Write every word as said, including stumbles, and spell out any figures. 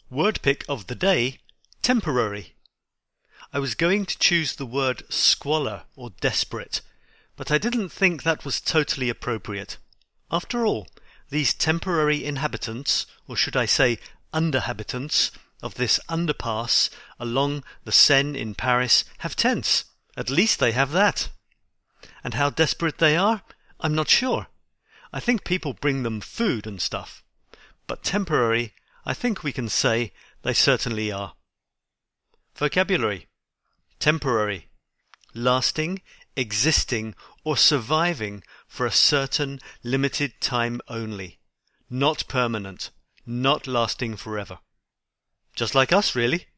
Word pick of the day, temporary. I was going to choose the word squalor or desperate, but I didn't think that was totally appropriate. After all, these temporary inhabitants, or should I say underhabitants, of this underpass along the Seine in Paris have tents. At least they have that. And how desperate they are, I'm not sure. I think people bring them food and stuff. But temporary, I think we can say they certainly are. Vocabulary. Temporary. Lasting, existing, or surviving for a certain limited time only. Not permanent. Not lasting forever. Just like us, really.